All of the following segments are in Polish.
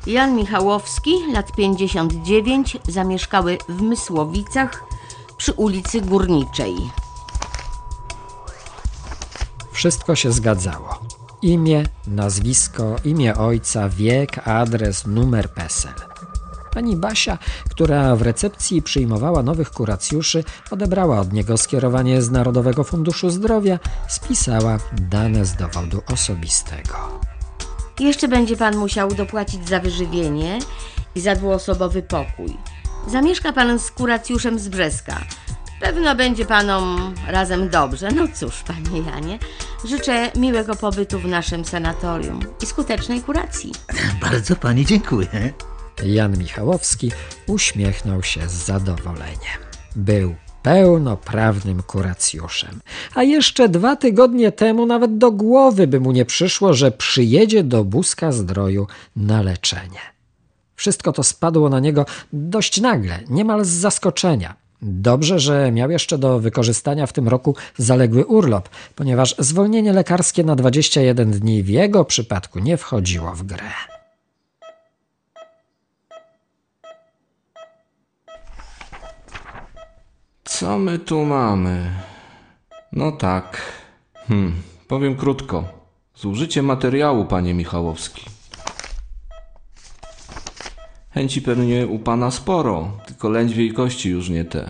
Jan Michałowski, lat 59, zamieszkały w Mysłowicach przy ulicy Górniczej. Wszystko się zgadzało. Imię, nazwisko, imię ojca, wiek, adres, numer PESEL. Pani Basia, która w recepcji przyjmowała nowych kuracjuszy, odebrała od niego skierowanie z Narodowego Funduszu Zdrowia, spisała dane z dowodu osobistego. Jeszcze będzie pan musiał dopłacić za wyżywienie i za dwuosobowy pokój. Zamieszka pan z kuracjuszem z Brzeska. Pewno będzie panom razem dobrze. No cóż, panie Janie, życzę miłego pobytu w naszym sanatorium i skutecznej kuracji. Bardzo pani dziękuję. Jan Michałowski uśmiechnął się z zadowoleniem. Był pełnoprawnym kuracjuszem. A jeszcze 2 tygodnie temu nawet do głowy by mu nie przyszło, że przyjedzie do Buska-Zdroju na leczenie. Wszystko to spadło na niego dość nagle, niemal z zaskoczenia. Dobrze, że miał jeszcze do wykorzystania w tym roku zaległy urlop, ponieważ zwolnienie lekarskie na 21 dni w jego przypadku nie wchodziło w grę. Co my tu mamy? No tak. Powiem krótko. Zużycie materiału, panie Michałowski. Chęci pewnie u pana sporo, tylko lędźwie i kości już nie te.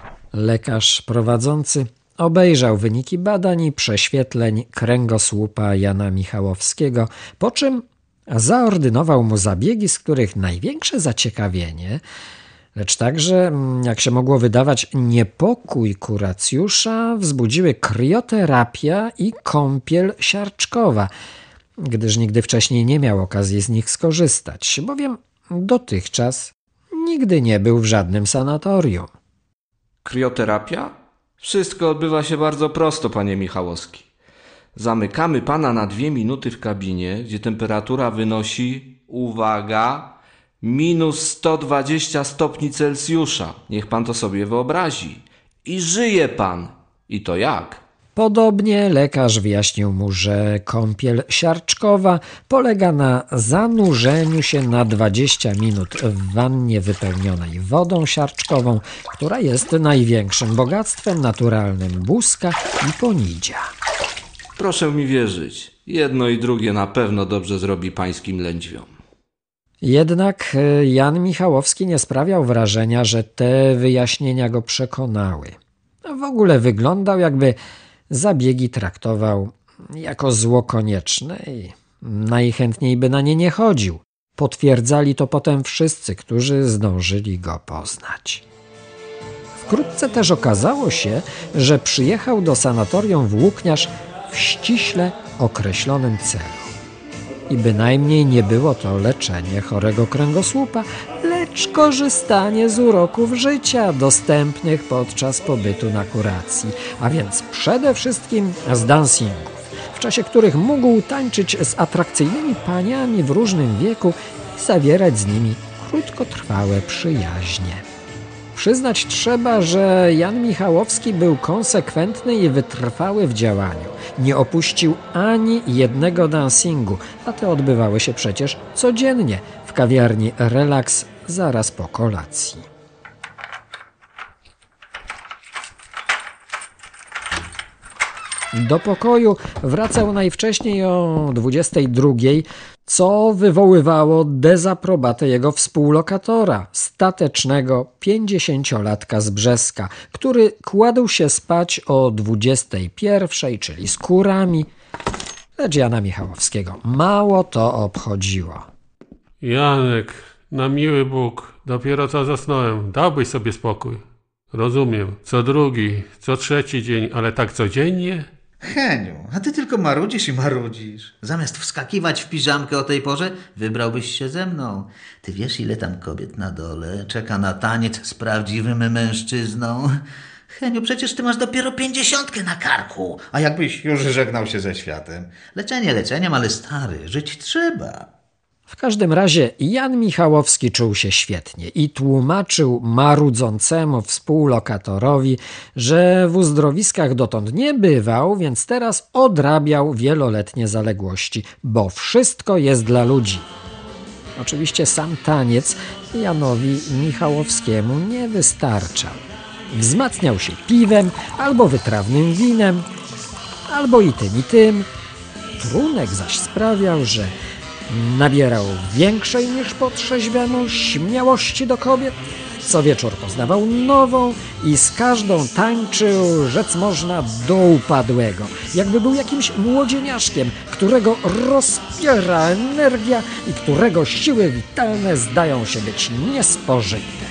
Lekarz prowadzący obejrzał wyniki badań i prześwietleń kręgosłupa Jana Michałowskiego, po czym zaordynował mu zabiegi, z których największe zaciekawienie, lecz także, jak się mogło wydawać, niepokój kuracjusza wzbudziły krioterapia i kąpiel siarczkowa, gdyż nigdy wcześniej nie miał okazji z nich skorzystać, bowiem dotychczas nigdy nie był w żadnym sanatorium. Krioterapia? Wszystko odbywa się bardzo prosto, panie Michałowski. Zamykamy pana na 2 minuty w kabinie, gdzie temperatura wynosi, uwaga, minus 120 stopni Celsjusza. Niech pan to sobie wyobrazi. I żyje pan. I to jak? Podobnie lekarz wyjaśnił mu, że kąpiel siarczkowa polega na zanurzeniu się na 20 minut w wannie wypełnionej wodą siarczkową, która jest największym bogactwem naturalnym Buska i Ponidzia. Proszę mi wierzyć, jedno i drugie na pewno dobrze zrobi pańskim lędźwiom. Jednak Jan Michałowski nie sprawiał wrażenia, że te wyjaśnienia go przekonały. W ogóle wyglądał, jakby zabiegi traktował jako zło konieczne i najchętniej by na nie nie chodził. Potwierdzali to potem wszyscy, którzy zdążyli go poznać. Wkrótce też okazało się, że przyjechał do sanatorium Włókniarz w ściśle określonym celu. I bynajmniej nie było to leczenie chorego kręgosłupa, lecz korzystanie z uroków życia dostępnych podczas pobytu na kuracji, a więc przede wszystkim z dancingów, w czasie których mógł tańczyć z atrakcyjnymi paniami w różnym wieku i zawierać z nimi krótkotrwałe przyjaźnie. Przyznać trzeba, że Jan Michałowski był konsekwentny i wytrwały w działaniu. Nie opuścił ani jednego dancingu, a te odbywały się przecież codziennie w kawiarni Relaks zaraz po kolacji. Do pokoju wracał najwcześniej o 22:00, co wywoływało dezaprobatę jego współlokatora, statecznego 50-latka z Brzeska, który kładł się spać o 21:00, czyli z kurami, lecz Jana Michałowskiego mało to obchodziło. Janek, na miły Bóg, dopiero co zasnąłem, dałbyś sobie spokój. Rozumiem, co drugi, co trzeci dzień, ale tak codziennie? Heniu, a ty tylko marudzisz i marudzisz. Zamiast wskakiwać w piżamkę o tej porze, wybrałbyś się ze mną. Ty wiesz, ile tam kobiet na dole czeka na taniec z prawdziwym mężczyzną? Heniu, przecież ty masz dopiero 50 na karku, a jakbyś już żegnał się ze światem. Leczenie leczeniem, ale stary, żyć trzeba. W każdym razie Jan Michałowski czuł się świetnie i tłumaczył marudzącemu współlokatorowi, że w uzdrowiskach dotąd nie bywał, więc teraz odrabiał wieloletnie zaległości, bo wszystko jest dla ludzi. Oczywiście sam taniec Janowi Michałowskiemu nie wystarczał. Wzmacniał się piwem albo wytrawnym winem, albo i tym, i tym. Trunek zaś sprawiał, że nabierał większej niż po trzeźwemu śmiałości do kobiet. Co wieczór poznawał nową i z każdą tańczył, rzec można, do upadłego. Jakby był jakimś młodzieniaszkiem, którego rozpiera energia i którego siły witalne zdają się być niespożyte.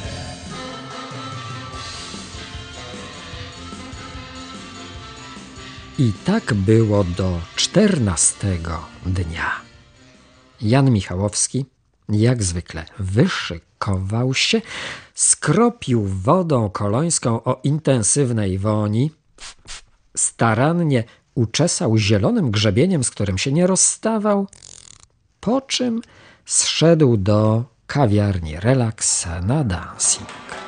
I tak było do 14 dnia. Jan Michałowski, jak zwykle, wyszykował się, skropił wodą kolońską o intensywnej woni, starannie uczesał zielonym grzebieniem, z którym się nie rozstawał, po czym zszedł do kawiarni Relaks na dancing.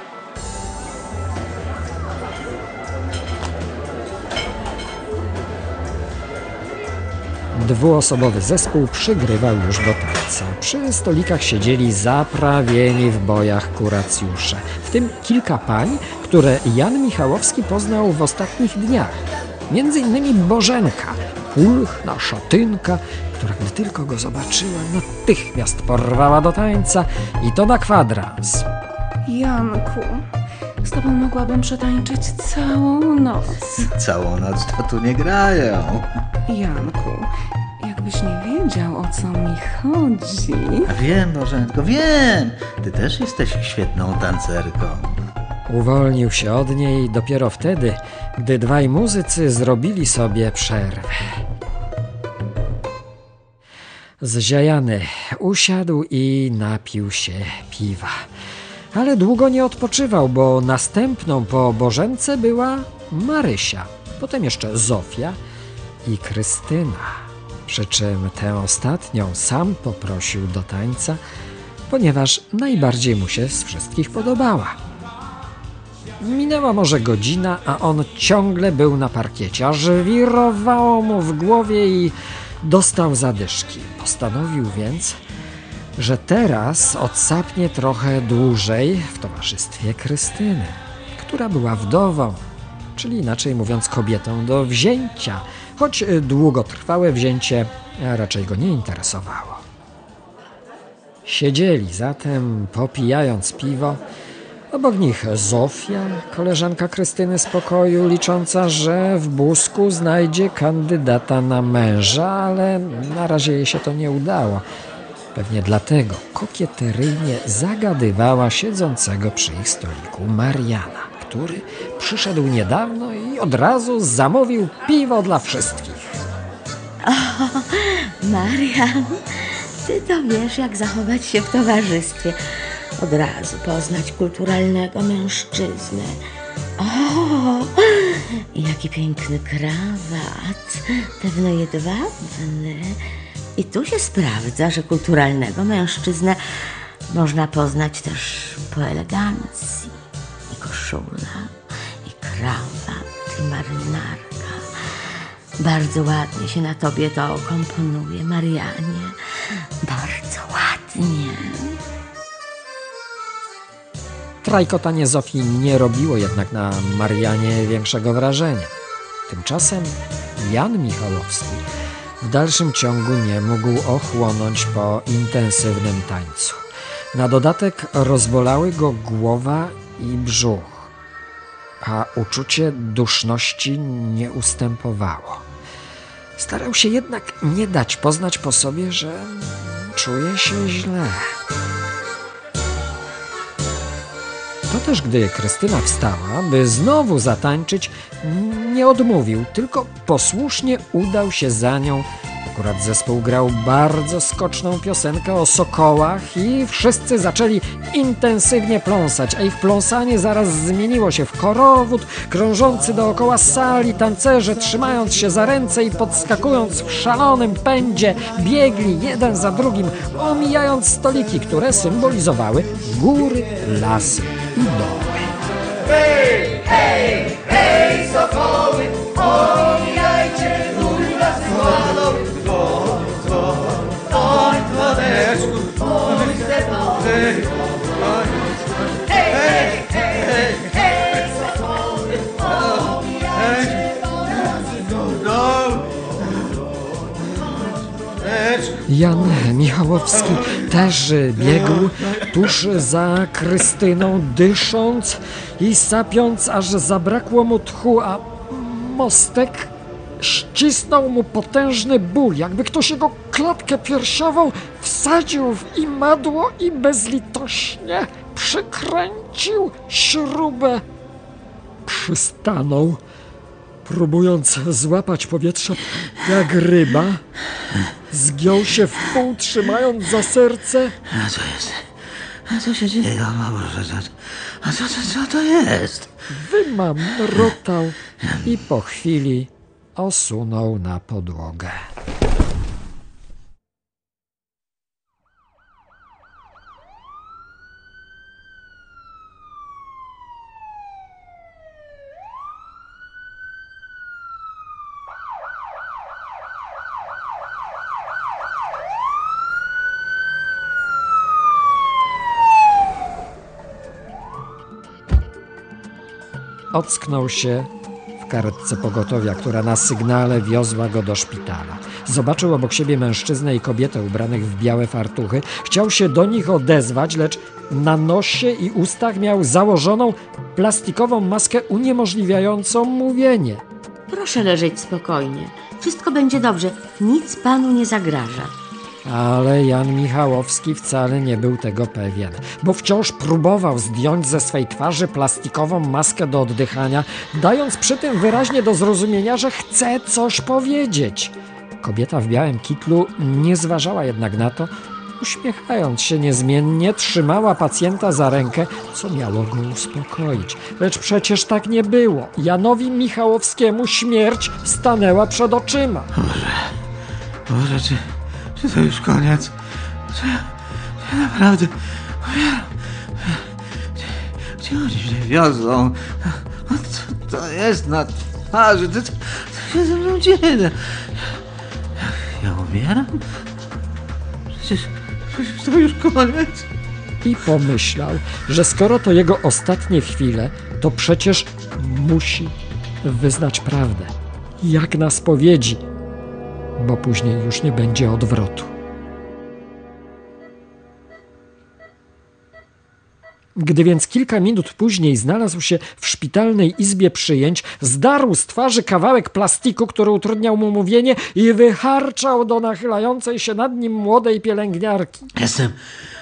Dwuosobowy zespół przygrywał już do tańca. Przy stolikach siedzieli zaprawieni w bojach kuracjusze, w tym kilka pań, które Jan Michałowski poznał w ostatnich dniach. Między innymi Bożenka, pulchna szatynka, która gdy tylko go zobaczyła, natychmiast porwała do tańca i to na kwadrans. Janku, z tobą mogłabym przetańczyć całą noc. Całą noc to tu nie grają. Janku, jakbyś nie wiedział, o co mi chodzi. A wiem, Bożenko, wiem. Ty też jesteś świetną tancerką. Uwolnił się od niej dopiero wtedy, gdy dwaj muzycy zrobili sobie przerwę. Zziajany usiadł i napił się piwa. Ale długo nie odpoczywał, bo następną po Bożence była Marysia, potem jeszcze Zofia i Krystyna. Przy czym tę ostatnią sam poprosił do tańca, ponieważ najbardziej mu się z wszystkich podobała. Minęła może godzina, a on ciągle był na parkiecie, aż wirowało mu w głowie i dostał zadyszki. Postanowił więc, że teraz odsapnie trochę dłużej w towarzystwie Krystyny, która była wdową, czyli inaczej mówiąc kobietą do wzięcia, choć długotrwałe wzięcie raczej go nie interesowało. Siedzieli zatem, popijając piwo. Obok nich Zofia, koleżanka Krystyny z pokoju, licząca, że w Busku znajdzie kandydata na męża, ale na razie jej się to nie udało. Pewnie dlatego kokieteryjnie zagadywała siedzącego przy ich stoliku Mariana, który przyszedł niedawno i od razu zamówił piwo dla wszystkich. O, Marian, ty to wiesz, jak zachować się w towarzystwie. Od razu poznać kulturalnego mężczyznę. O, jaki piękny krawat, pewno jedwabny. I tu się sprawdza, że kulturalnego mężczyznę można poznać też po elegancji. I koszula, i krawat, i marynarka. Bardzo ładnie się na tobie to komponuje, Marianie. Bardzo ładnie. Trajkotanie Zofii nie robiło jednak na Marianie większego wrażenia. Tymczasem Jan Michałowski w dalszym ciągu nie mógł ochłonąć po intensywnym tańcu. Na dodatek rozbolały go głowa i brzuch, a uczucie duszności nie ustępowało. Starał się jednak nie dać poznać po sobie, że czuje się źle. To też gdy Krystyna wstała, by znowu zatańczyć, nie odmówił, tylko posłusznie udał się za nią. Akurat zespół grał bardzo skoczną piosenkę o sokołach i wszyscy zaczęli intensywnie pląsać, a ich pląsanie zaraz zmieniło się w korowód krążący dookoła sali. Tancerze, trzymając się za ręce i podskakując w szalonym pędzie, biegli jeden za drugim, omijając stoliki, które symbolizowały góry, lasy i doły. Hej, hej, hej, sokoły, omijajcie góry, lasy, doły. Dzwoń, dzwoń, dzwoneczku, Jan Michałowski też biegł tuż za Krystyną, dysząc i sapiąc, aż zabrakło mu tchu, a mostek ścisnął mu potężny ból, jakby ktoś jego klatkę piersiową wsadził w imadło i bezlitośnie przykręcił śrubę. Przystanął, próbując złapać powietrze jak ryba. Zgiął się w pół, trzymając za serce. A co jest? A co się dzieje? O Boże, co to jest? Wymamrotał i po chwili osunął na podłogę. Ocknął się w karetce pogotowia, która na sygnale wiozła go do szpitala. Zobaczył obok siebie mężczyznę i kobietę ubranych w białe fartuchy. Chciał się do nich odezwać, lecz na nosie i ustach miał założoną plastikową maskę uniemożliwiającą mówienie. Proszę leżeć spokojnie. Wszystko będzie dobrze. Nic panu nie zagraża. Ale Jan Michałowski wcale nie był tego pewien, bo wciąż próbował zdjąć ze swej twarzy plastikową maskę do oddychania, dając przy tym wyraźnie do zrozumienia, że chce coś powiedzieć. Kobieta w białym kitlu nie zważała jednak na to, uśmiechając się niezmiennie, trzymała pacjenta za rękę, co miało go uspokoić. Lecz przecież tak nie było. Janowi Michałowskiemu śmierć stanęła przed oczyma. Boże, czy to już koniec? Czy naprawdę umieram? Gdzie oni mnie wiozą? Co to jest na twarzy? Co się ze mną dzieje? Ja umieram? Przecież to już koniec. I pomyślał, że skoro to jego ostatnie chwile, to przecież musi wyznać prawdę, jak na spowiedzi, bo później już nie będzie odwrotu. Gdy więc kilka minut później znalazł się w szpitalnej izbie przyjęć, zdarł z twarzy kawałek plastiku, który utrudniał mu mówienie, i wycharczał do nachylającej się nad nim młodej pielęgniarki. Jestem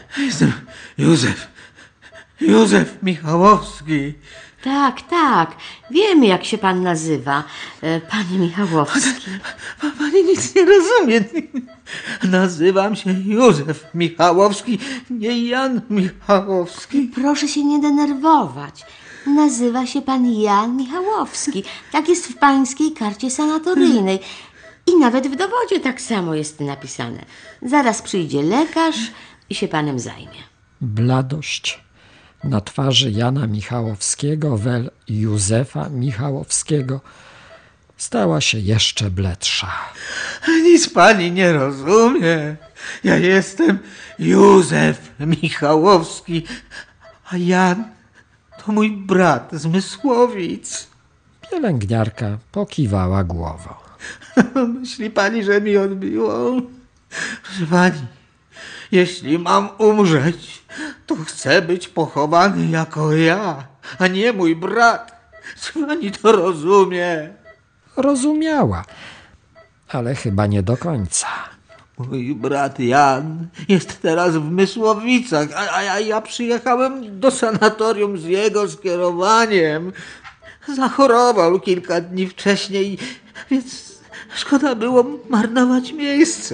Józef Michałowski. Tak. Wiemy, jak się pan nazywa, panie Michałowski. Pani nic nie rozumie. Nazywam się Józef Michałowski, nie Jan Michałowski. Proszę się nie denerwować. Nazywa się pan Jan Michałowski. Tak jest w pańskiej karcie sanatoryjnej. I nawet w dowodzie tak samo jest napisane. Zaraz przyjdzie lekarz i się panem zajmie. Bladość na twarzy Jana Michałowskiego wel Józefa Michałowskiego stała się jeszcze bledsza. Nic pani nie rozumie. Ja jestem Józef Michałowski, a Jan to mój brat z Mysłowic. Pielęgniarka pokiwała głową. Myśli pani, że mi odbiło? Proszę pani, jeśli mam umrzeć, to chcę być pochowany jako ja, a nie mój brat. Czy pani to rozumie? Rozumiała, ale chyba nie do końca. Mój brat Jan jest teraz w Mysłowicach, a ja przyjechałem do sanatorium z jego skierowaniem. Zachorował kilka dni wcześniej, więc szkoda było marnować miejsce.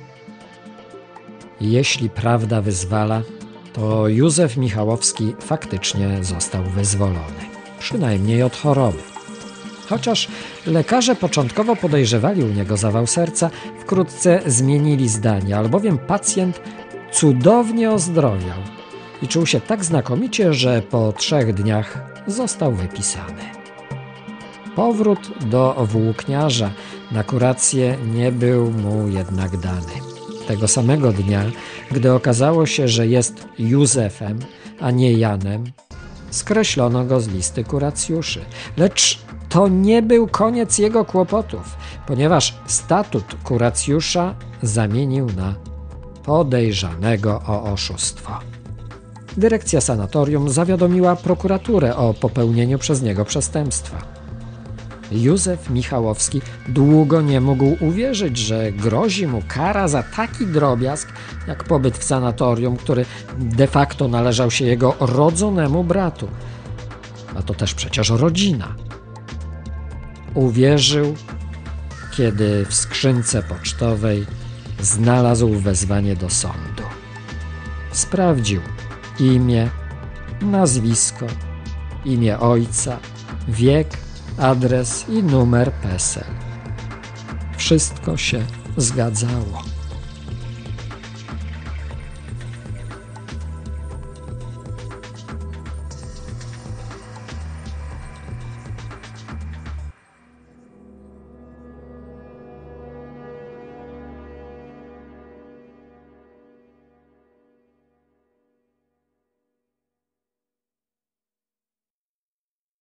Jeśli prawda wyzwala, to Józef Michałowski faktycznie został wyzwolony. Przynajmniej od choroby. Chociaż lekarze początkowo podejrzewali u niego zawał serca, wkrótce zmienili zdanie, albowiem pacjent cudownie ozdrowiał i czuł się tak znakomicie, że po 3 dniach został wypisany. Powrót do włókniarza na kurację nie był mu jednak dany. Tego samego dnia, gdy okazało się, że jest Józefem, a nie Janem, skreślono go z listy kuracjuszy. Lecz to nie był koniec jego kłopotów. ponieważ statut kuracjusza zamienił na podejrzanego o oszustwo. Dyrekcja sanatorium zawiadomiła prokuraturę o popełnieniu przez niego przestępstwa. Józef Michałowski długo nie mógł uwierzyć, że grozi mu kara za taki drobiazg jak pobyt w sanatorium, który de facto należał się jego rodzonemu bratu. A to też przecież rodzina. Uwierzył, kiedy w skrzynce pocztowej znalazł wezwanie do sądu. Sprawdził imię, nazwisko, imię ojca, wiek, adres i numer PESEL. Wszystko się zgadzało.